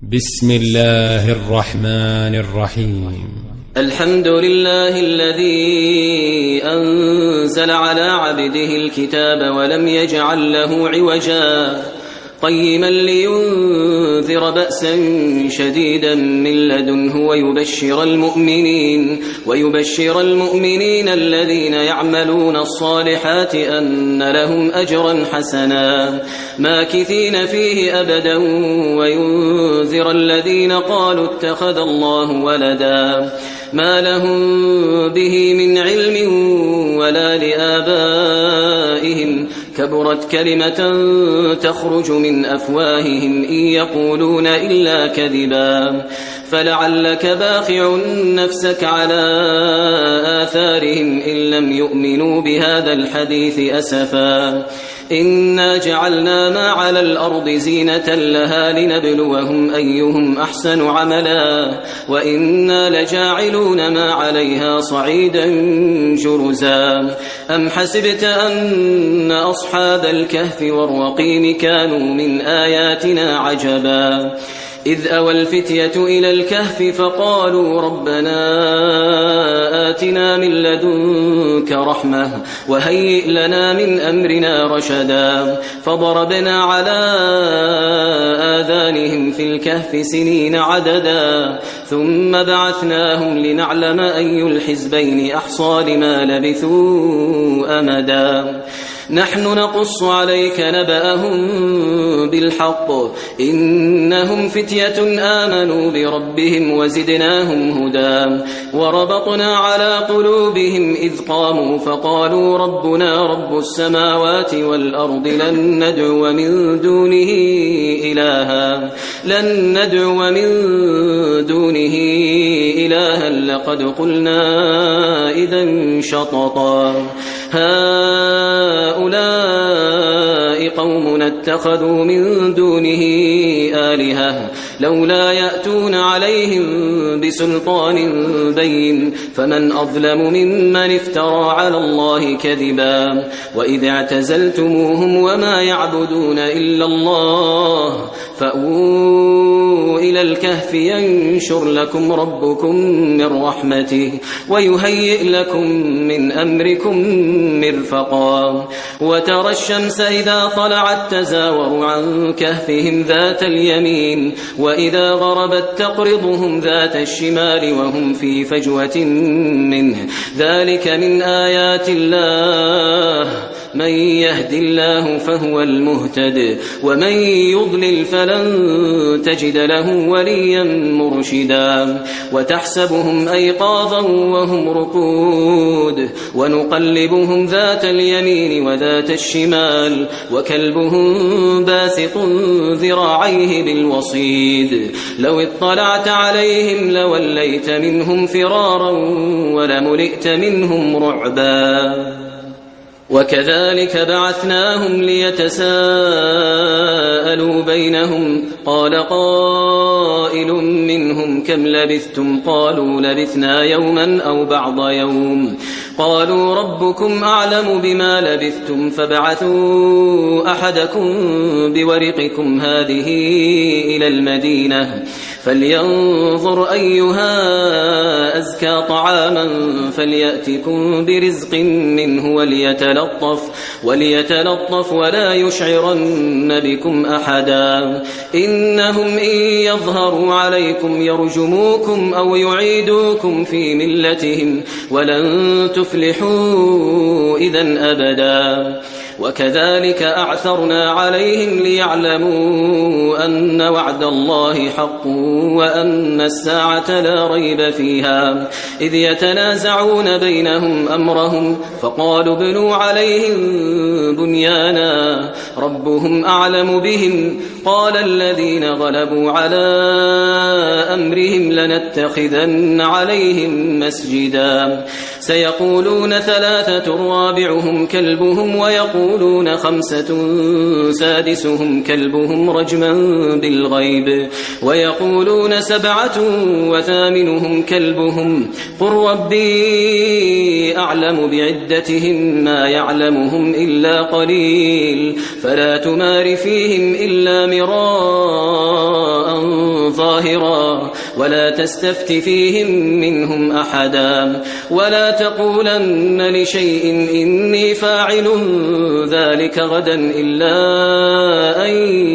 بسم الله الرحمن الرحيم. الحمد لله الذي أنزل على عبده الكتاب ولم يجعل له عوجا قيما لينذر بأسا شديدا من لدنه ويبشر المؤمنين الذين يعملون الصالحات أن لهم أجرا حسنا ماكثين فيه أبدا وينذر الذين قالوا اتخذ الله ولدا ما لهم به من علم ولا لآبائهم كبرت كلمة تخرج من أفواههم إن يقولون إلا كذبا فلعلك باخع نفسك على آثارهم إن لم يؤمنوا بهذا الحديث أسفا إنا جعلنا ما على الأرض زينة لها لنبلوهم أيهم أحسن عملا وإنا لجاعلون ما عليها صعيدا جرزا أم حسبت أن أصحاب الكهف والرقيم كانوا من آياتنا عجبا إذ أوى الفتية إلى الكهف فقالوا ربنا آتنا من لدنك رحمة وهيئ لنا من أمرنا رشدا فضربنا على آذانهم في الكهف سنين عددا ثم بعثناهم لنعلم أي الحزبين أحصى لما لبثوا أمدا نحن نقص عليك نبأهم بالحق إنهم فتية آمنوا بربهم وزدناهم هدى وربطنا على قلوبهم إذ قاموا فقالوا ربنا رب السماوات والأرض لن ندعو من دونه إلها لقد قلنا إذا شططا هؤلاء قومنا اتخذوا من دونه آلهة لولا يأتون عليهم بسلطان بين فمن أظلم ممن افترى على الله كذبا وإذ اعتزلتموهم وما يعبدون إلا الله فأووا إلى الكهف ينشر لكم ربكم من رحمته ويهيئ لكم من أمركم مرفقا وترى الشمس إذا طلعت تزاور عن كهفهم ذات اليمين وإذا غربت تقرضهم ذات الشمال وهم في فجوة منه ذلك من آيات الله من يهد الله فهو المهتد ومن يضلل فلن تجد له وليا مرشدا وتحسبهم أيقاظا وهم رقود ونقلبهم ذات اليمين وذات الشمال وكلبهم باسط ذراعيه بالوصيد لو اطلعت عليهم لوليت منهم فرارا ولملئت منهم رعبا وكذلك بعثناهم ليتساءلوا بينهم قال قائل منهم كم لبثتم قالوا لبثنا يوما أو بعض يوم قالوا ربكم أعلم بما لبثتم فابعثوا أحدكم بورقكم هذه إلى المدينة فلينظر أيها أزكى طعاما فليأتكم برزق منه وليتلطف ولا يشعرن بكم أحدا إنهم إن يظهروا عليكم يرجموكم أو يعيدوكم في ملتهم ولن تفلحوا إذن أبدا وكذلك أعثرنا عليهم ليعلموا أن وعد الله حق وأن الساعة لا ريب فيها إذ يتنازعون بينهم أمرهم فقالوا بنوا عليهم بنيانا ربهم أعلم بهم قال الذين غلبوا على أمرهم لنتخذن عليهم مسجدا سيقولون 3 رابعهم كلبهم ويقولون 5 سادسهم كلبهم رجما بالغيب ويقولون 7 وثامنهم كلبهم قل ربي أعلم بعدتهم ما يعلمهم إلا قليل فلا تمار فيهم إلا مراء ظاهرا ولا تستفت فيهم منهم أحدا ولا تقولن لشيء إني فاعل ذلك غدا إلا أن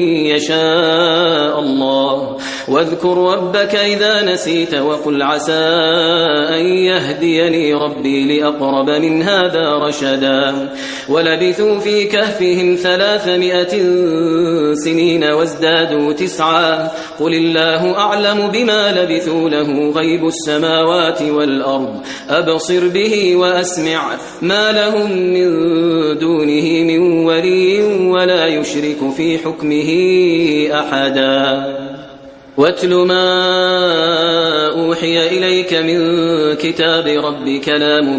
يشاء الله واذكر ربك إذا نسيت وقل عسى أن يهديني ربي لأقرب من هذا رشدا ولبثوا في كهفهم 300 سنين وازدادوا 9 قل الله أعلم بما لبثوا له غيب السماوات والأرض أبصر به وأسمع ما لهم من دونه من ولي ولا يشرك في حكمه أحدا واتل ما أوحي إليك من كتاب ربك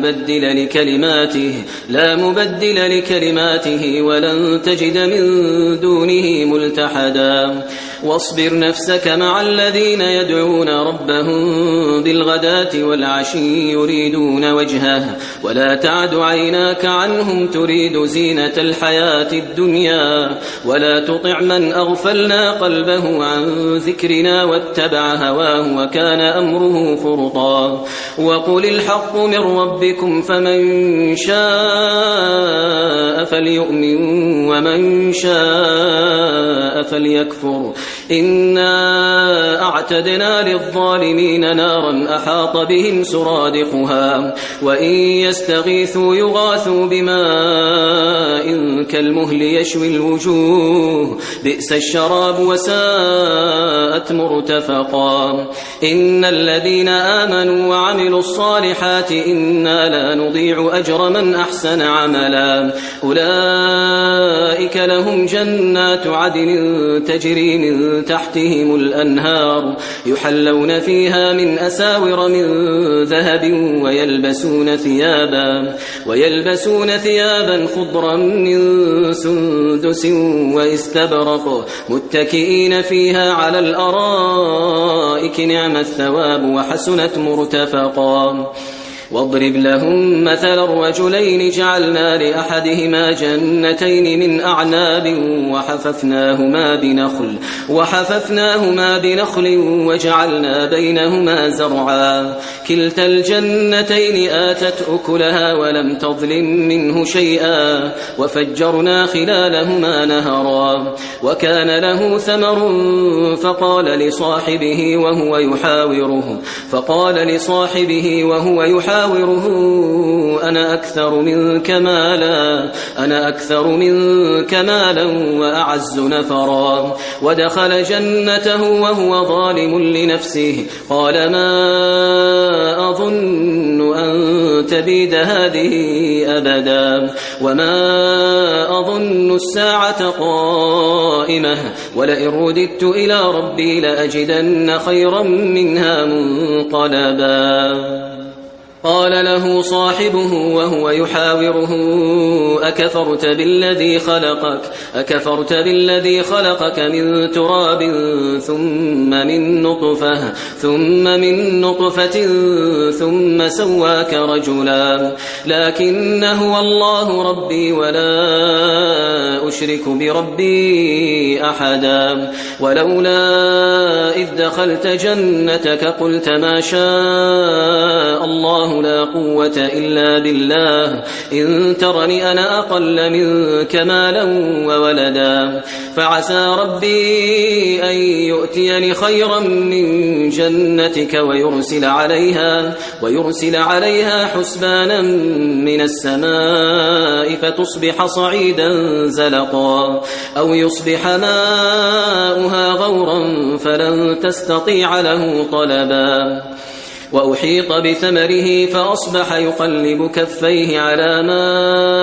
لا مبدل لكلماته ولن تجد من دونه ملتحدا واصبر نفسك مع الذين يدعون ربهم بالغداة والعشي يريدون وجهه ولا تعد عيناك عنهم تريد زينة الحياة الدنيا ولا تطع من أغفلنا قلبه عن ذكرنا واتبع هواه وكان أمره فرطا وقل الحق من ربكم فمن شاء فليؤمن ومن شاء فليكفر إنا أعتدنا للظالمين نارا أحاط بهم سرادقها وإن يستغيثوا يغاثوا بماء كالمهل يشوي الوجوه بئس الشراب وساءت مرتفقا إن الذين آمنوا وعملوا الصالحات إنا لا نضيع أجر من أحسن عملا أولئك لهم جنات عدن تجري من تحتهم الأنهار يحلون فيها من أساور من ذهب ويلبسون ثيابا خضرا من سندس واستبرق متكئين فيها على الأرائك نعم الثواب وحسنت مرتفقا واضرب لهم مثل الرجلين جعلنا لأحدهما جنتين من أعناب وحففناهما بنخل وجعلنا بينهما زرعا كلتا الجنتين آتت أكلها ولم تظلم منه شيئا وفجرنا خلالهما نهرا وكان له ثمر فقال لصاحبه وهو يحاوره أنا أكثر منك مالا وأعز نفرا ودخل جنته وهو ظالم لنفسه قال ما أظن أن تبيد هذه أبدا وما أظن الساعة قائمة ولئن رددت إلى ربي لأجدن خيرا منها منقلبا قال له صاحبه وهو يحاوره أكفرت بالذي خلقك من تراب ثم من نطفة ثم سواك رجلا لكن هو الله ربي ولا أشرك بربي أحدا ولولا إذ دخلت جنتك قلت ما شاء الله لا قوة إلا بالله إن ترني أنا أقل منك مالا وولدا فعسى ربي أن يؤتيني خيرا من جنتك ويرسل عليها حسبانا من السماء فتصبح صعيدا زلقا أو يصبح ماؤها غورا فلن تستطيع له طلبا وأحيط بثمره فأصبح يقلب كفيه على ما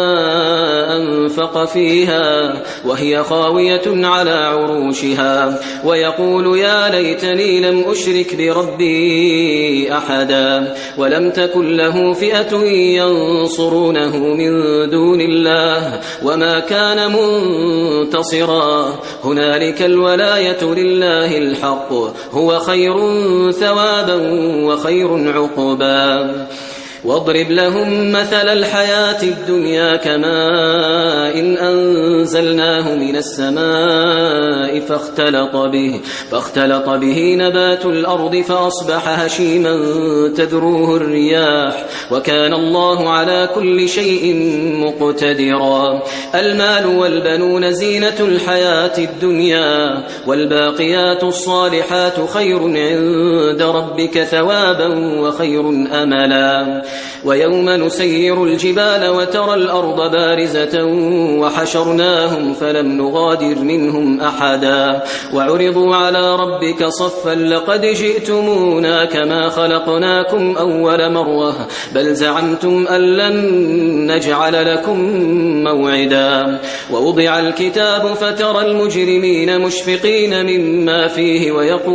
أنفق فيها وهي خاوية على عروشها ويقول يا ليتني لم أشرك بربي أحدا ولم تكن له فئة ينصرونه من دون الله وما كان منتصرا هنالك الولاية لله الحق هو خير ثوابا وخير عقبا واضرب لهم مثل الحياة الدنيا كماء إن أنزلناه من السماء فاختلط به نبات الأرض فأصبح هشيما تذروه الرياح وكان الله على كل شيء مقتدرا. المال والبنون زينة الحياة الدنيا والباقيات الصالحات خير عند ربك ثوابا وخير أملا. ويوم نسير الجبال وترى الأرض بارزة وحشرناهم فلم نغادر منهم أحدا وعرضوا على ربك صفا لقد جئتمونا كما خلقناكم أول مرة بل زعمتم أن لن نجعل لكم موعدا. ووضع الكتاب فترى المجرمين مشفقين مما فيه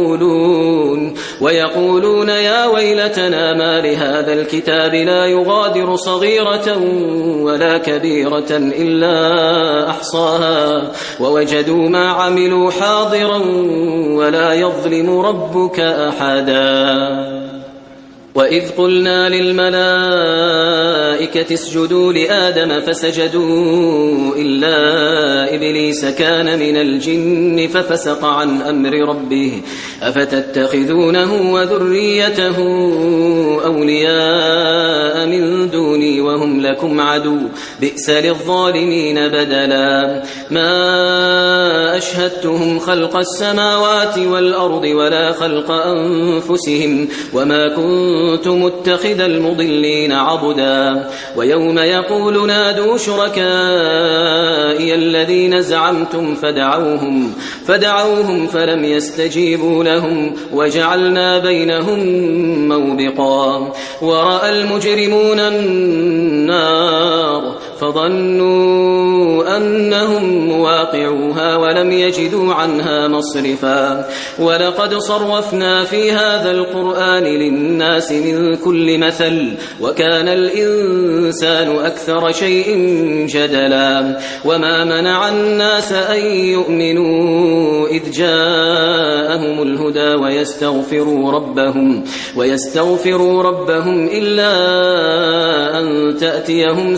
ويقولون يا ويلتنا ما لهذا الكتاب لا يغادر صغيرة ولا كبيرة إلا أحصاها ووجدوا ما عملوا حاضرا ولا يظلم ربك أحدا. وإذ قلنا للملائكة اسجدوا لآدم فسجدوا إلا إبليس كان من الجن ففسق عن أمر ربه أفتتخذونه وذريته أولياء من دوني وهم لكم عدو بئس للظالمين بدلا. ما أشهدتهم خلق السماوات والأرض ولا خلق أنفسهم وما كنت متخذ المضلين عضدا. ويوم يقول نادوا شركائي الذين زعمتم فدعوهم فلم يستجيبوا لهم وجعلنا بينهم موبقا. ورأى المجرمون النار فظنوا أنهم مواقعوها ولم يجدوا عنها مصرفا. ولقد صرفنا في هذا القرآن للناس من كل مثل وكان الإنسان أكثر شيء جدلا. وما منع الناس أن يؤمنوا إذ جاءهم الهدى ويستغفروا ربهم إلا أن تأتيهم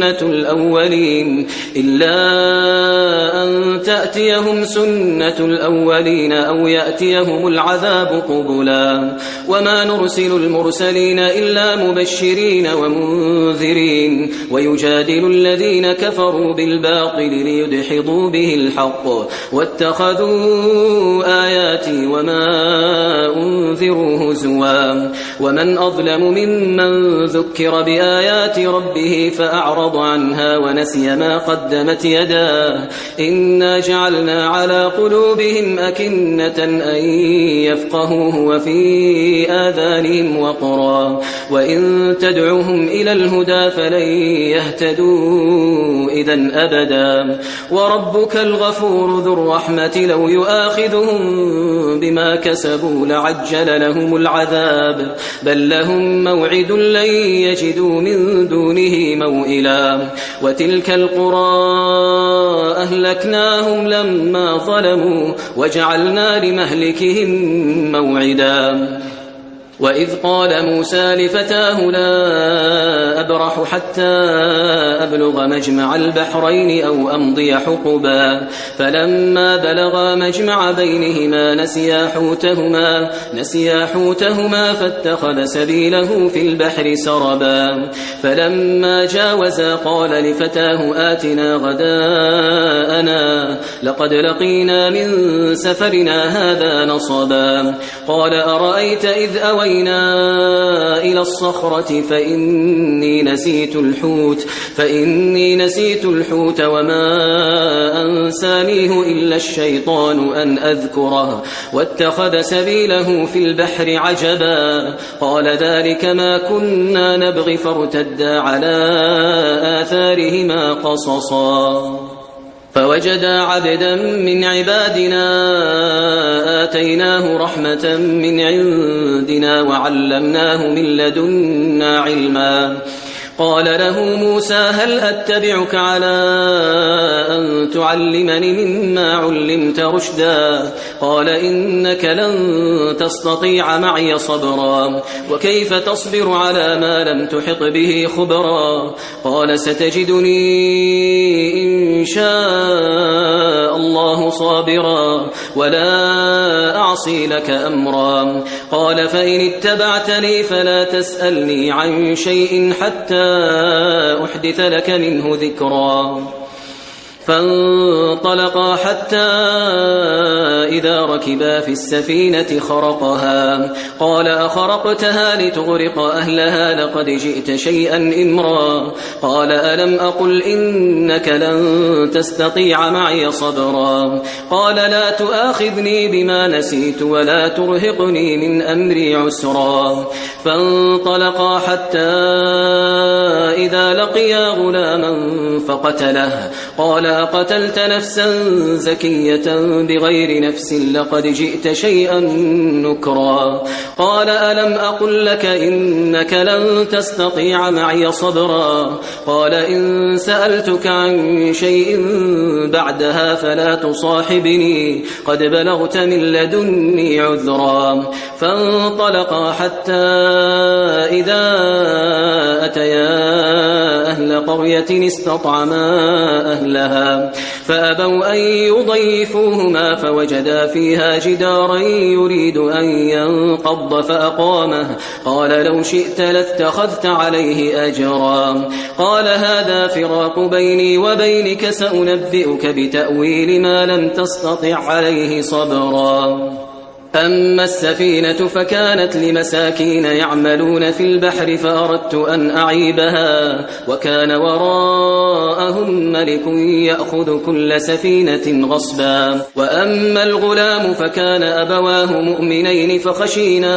سنة الأولين أو يأتيهم العذاب قبلا. وما نرسل المرسلين إلا مبشرين ومنذرين ويجادل الذين كفروا بالباطل ليدحضوا به الحق واتخذوا آياتي وما أنذروا هزوا. ومن أظلم ممن ذكر بآيات ربه فأعرض عنها ونسي ما قدمت يداه إنا جعلنا على قلوبهم أكنة أن يفقهوه وفي آذانهم وقرا وإن تدعوهم إلى الهدى فلن يهتدوا إذن أبدا. وربك الغفور ذو الرحمة لو يؤاخذهم بما كسبوا لعجل لهم العذاب بل لهم موعد لن يجدوا من دونه موئلا. وتلك القرى أهلكناهم لما ظلموا وجعلنا لمهلكهم موعدا. وإذ قال موسى لفتاه لا أبرح حتى أبلغ مجمع البحرين أو أمضي حقبا فلما بلغا مجمع بينهما نسيا حوتهما فاتخذ سبيله في البحر سربا. فلما جاوزا قال لفتاه آتنا غداءنا لقد لقينا من سفرنا هذا نصبا. قال أرأيت إذ أوينا إلى الصخرة فإني نسيت الحوت وما أنسانيه إلا الشيطان أن أذكره واتخذ سبيله في البحر عجبا. قال ذلك ما كنا نبغي فارتدا على آثارهما قصصا. فوجدا عبدا من عبادنا آتيناه رحمة من عندنا وعلمناه من لدنا علما. قال له موسى هل أتبعك على أن تعلمني مما علمت رشدا قال إنك لن تستطيع معي صبرا وكيف تصبر على ما لم تحط به خبرا قال ستجدني إن شاء الله صابرا ولا أعصي لك أمرا قال فإن اتبعتني فلا تسألني عن شيء حتى أحدث لك منه ذكرا فانطلقا حتى إذا ركبا في السفينة خرقها قال أخرقتها لتغرق أهلها لقد جئت شيئا إمرا قال ألم أقل إنك لن تستطيع معي صبرا قال لا تؤاخذني بما نسيت ولا ترهقني من أمري عسرا فانطلقا حتى إذا لقيا غلاما فقتله قال أقتلت نفسا زكية بغير نفس لقد جئت شيئا نكرا قال ألم أقل لك إنك لن تستطيع معي صبرا قال إن سألتك عن شيء بعدها فلا تصاحبني قد بلغت من لدني عذرا فانطلقا حتى إذا أتيا أهل قرية استطعما أهلها فأبوا أن يضيفوهما فوجدا فيها جدارا يريد أن ينقض فأقامه قال لو شئت لاتخذت عليه أجرا قال هذا فراق بيني وبينك سأنبئك بتأويل ما لم تستطع عليه صبرا أما السفينة فكانت لمساكين يعملون في البحر فأردت أن أعيبها وكان وراءهم ملك يأخذ كل سفينة غصبا وأما الغلام فكان أبواه مؤمنين فخشينا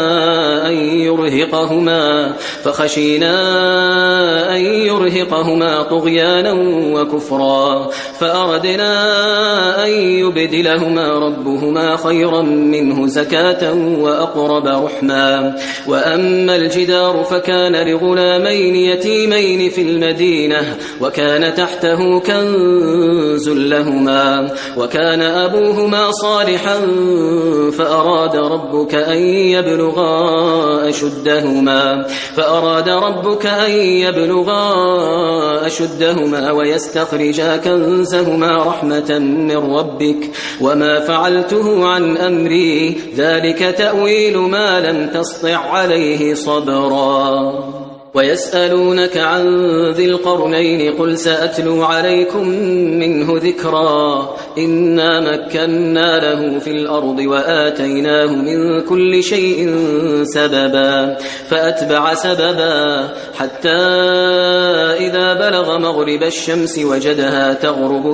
أن يرهقهما طغيانا وكفرا فأردنا أن يبدلهما ربهما خيرا منه زكاة وأقرب رحما وأما الجدار فكان لغلامين يتيمين في المدينة وكان تحته كنز لهما وكان أبوهما صالحا فأراد ربك أن يبلغا أشدهما ويستخرجا كنزهما رحمة من ربك وما فعلته عن أمري ذلك تأويل ما لم تسطع عليه صبرا ويسألونك عن ذي القرنين قل سأتلو عليكم منه ذكرا إنا مكنا له في الأرض وآتيناه من كل شيء سببا فأتبع سببا حتى إذا بلغ مغرب الشمس وجدها تغرب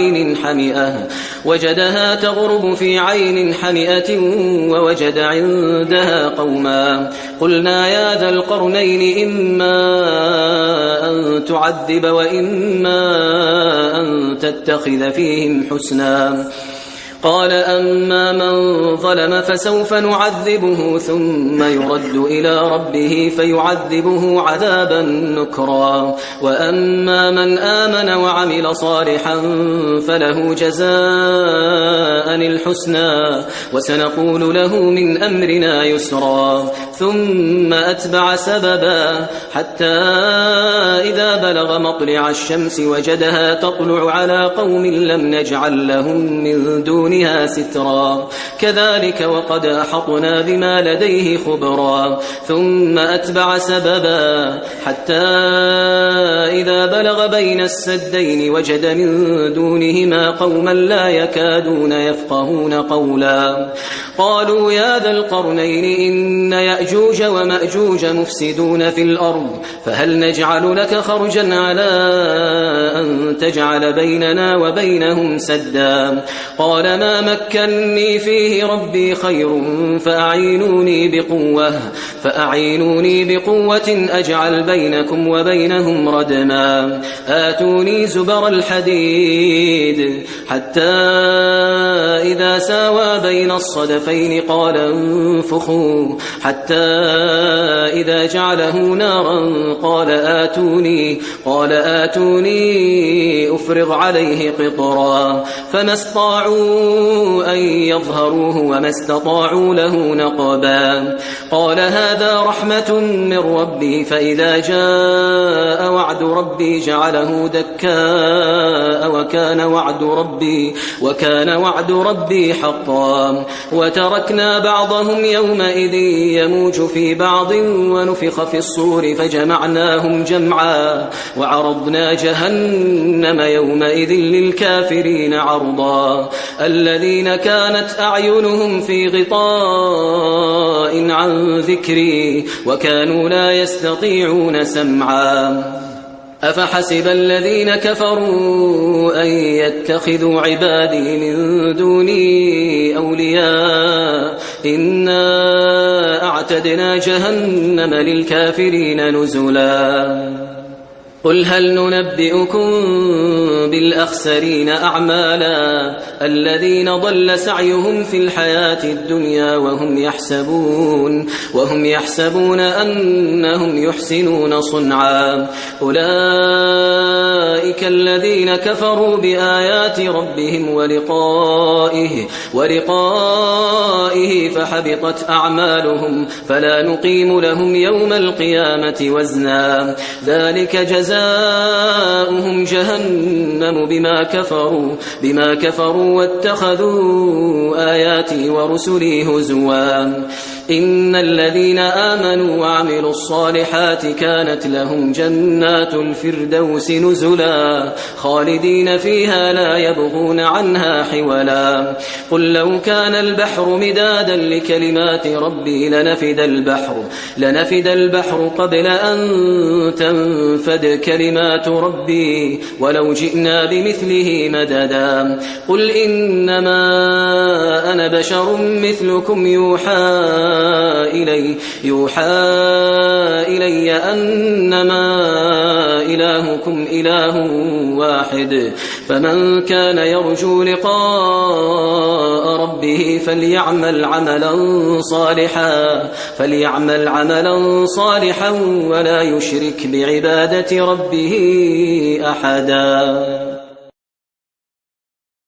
في عين حمئة ووجد عندها قوما قلنا يا ذا القرنين إما أن تعذب وإما أن تتخذ فيهم حسنا قال أما من ظلم فسوف نعذبه ثم يرد إلى ربه فيعذبه عذابا نكرا وأما من آمن وعمل صالحا فله جزاء الحسنى وسنقول له من أمرنا يسرا ثم أتبع سببا حتى إذا بلغ مطلع الشمس وجدها تطلع على قوم لم نجعل لهم من دونها سترا كذلك وقد أحطنا بما لديه خبرا ثم أتبع سببا حتى إذا بلغ بين السدين وجد من دونهما قوما لا يكادون يفقهون قولا قالوا يا ذا القرنين إن يأجوج ومأجوج مفسدون في الأرض فهل نجعل لك خرجا على أن تجعل بيننا وبينهم سدا قال ما مكنني فيه ربي خير فأعينوني بقوة أجعل بينكم وبينهم ردما آتوني زبر الحديد حتى إذا ساوى بين الصدفين قال انفخوا حتى حتى إذا جعله نارا قال آتوني أفرغ عليه قطرا فما استطاعوا أن يظهروه وما استطاعوا له نقبا قال هذا رحمة من ربي فإذا جاء وعد ربي جعله دكاء وكان وعد ربي حقا وتركنا بعضهم يومئذ يموج في بعض ونفخ في الصور فجمعناهم جمعا وعرضنا جهنم يومئذ للكافرين عرضا الذين كانت أعينهم في غطاء عن ذكري وكانوا لا يستطيعون سمعا أفحسب الذين كفروا أن يتخذوا عبادي من دوني أولياء إنا أعتدنا جهنم للكافرين نزلا قل هل ننبئكم بالأخسرين أعمالا الذين ضل سعيهم في الحياة الدنيا وهم يحسبون أنهم يحسنون صنعا أولئك الذين كفروا بآيات ربهم ولقائه فحبطت أعمالهم فلا نقيم لهم يوم القيامة وزنا ذلك جزاؤهم جهنم بما كفروا واتخذوا آياتي ورسلي هزوا إن الذين آمنوا وعملوا الصالحات كانت لهم جنات الفردوس نزلا خالدين فيها لا يبغون عنها حولا قل لو كان البحر مدادا لكلمات ربي لنفد البحر قبل أن تنفد كلمات ربي ولو جئنا بمثله مددا قل إنما أنا بشر مثلكم يوحى إلي أنما إلهكم إله واحد فمن كان يرجو لقاء ربه فليعمل عملا صالحا ولا يشرك بعبادة ربه أحدا